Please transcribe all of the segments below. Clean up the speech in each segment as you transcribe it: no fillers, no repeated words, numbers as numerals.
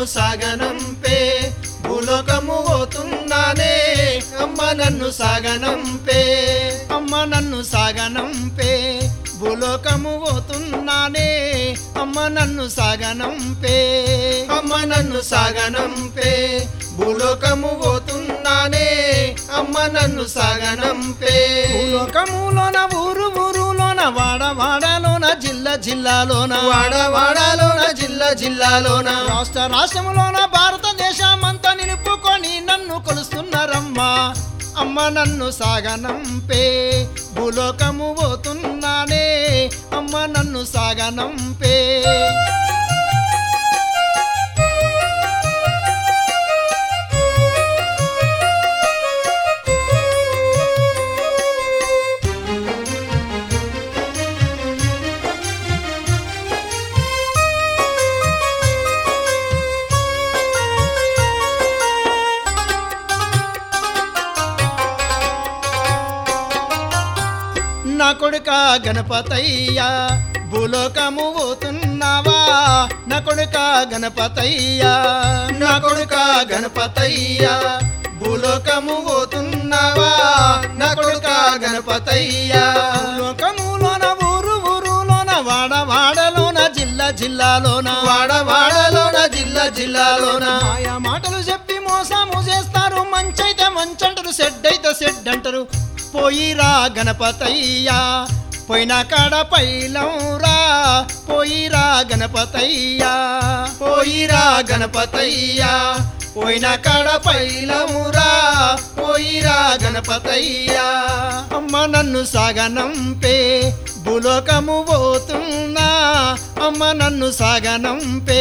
సాగనంపే భూలోకము పోతున్నానే అమ్మ నన్ను సాగనంపే అమ్మ నన్ను సాగనంపే భూలోకము పోతున్నానే అమ్మ నన్ను సాగనంపే అమ్మ నన్ను సాగనంపే భూలోకము పోతున్నానే అమ్మ నన్ను సాగనంపే భూలోకములోన ఊరు ఊరులోన వాడ వాడలోన జిల్లా జిల్లాలోన వాడ వాడలోన జిల్లా జిల్లాలోన రాష్ట్ర రాష్ట్రములోన భారతదేశమంతా నిలుపుకొని నన్ను కొలుస్తున్నారమ్మా అమ్మ నన్ను సాగనంపే భూలోకము పోతున్నానే అమ్మ నన్ను సాగనంపే నా కొడుక గణపతయ్యా భూలోకము పోతున్నావా నా కొడుక గణపతయ్యా నా కొడుక గణపతయ్యా భూలోకము పోతున్నావా నా కొడుక గణపతయ్యా భూలోకములోన ఊరు ఊరులోన వాడ వాడలోన జిల్లా జిల్లాలోన వాడ వాడలోన జిల్లా జిల్లాలోన మాయా మాటలు చెప్పి మోసము చేస్తారు మంచైతే మంచంటారు సెడ్ అయితే సెడ్ అంటారు పోయిరా గణపతయ్యా పోయిన కాడ పైలంరా పోయిరా గణపతయ్యా పోయిరా గణపతయ్యా పోయిన కాడ పైలమురా పోయిరా గణపతయ్యా అమ్మ నన్ను సాగనంపే భూలోకము పోతున్నా అమ్మ నన్ను సాగనంపే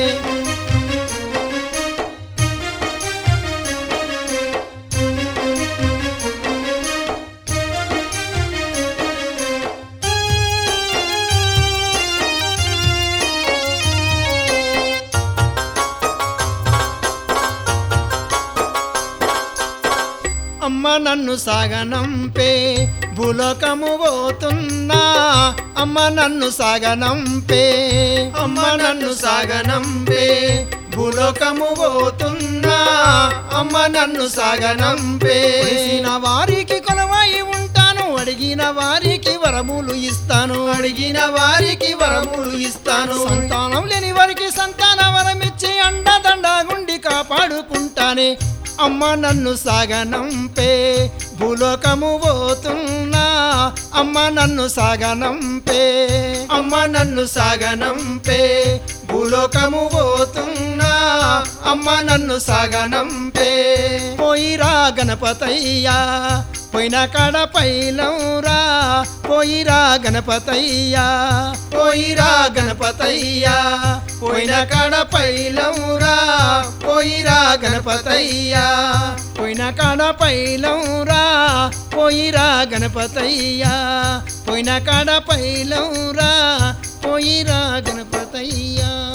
అమ్మ నన్ను సాగనంపే భూలోకము పోతున్నా అమ్మ నన్ను సాగనంపే అమ్మ నన్ను సాగనంపే భూలోకము పోతున్నా అమ్మ నన్ను సాగనంపే కొలిసిన వారికి కొలవై ఉంటాను అడిగిన వారికి వరములు ఇస్తాను అడిగిన వారికి వరములు ఇస్తాను సంతానం లేని వారికి సంతాన వరమిచ్చి అండదండ గుండి కాపాడుకుంటానే అమ్మ నన్ను సాగనంపే భూలోకము పోతున్నా అమ్మ నన్ను సాగనంపే అమ్మ నన్ను సాగనంపే భూలోకము పోతున్నా అమ్మ నన్ను సాగనంపే పోయిరా గణపతయ్యా పోయిన కాడ పైలంరా పోయిరా గణపతయ్యా పోయిరా గణపతయ్యా పోయిన కాడ పైలమురా పోయిరా గణపతయ్యా పోయిన కాడ పైలంరా పోయిరా గణపతయ్యా పోయిన కాడ పైలంరా పోయిరా గణపతయ్యా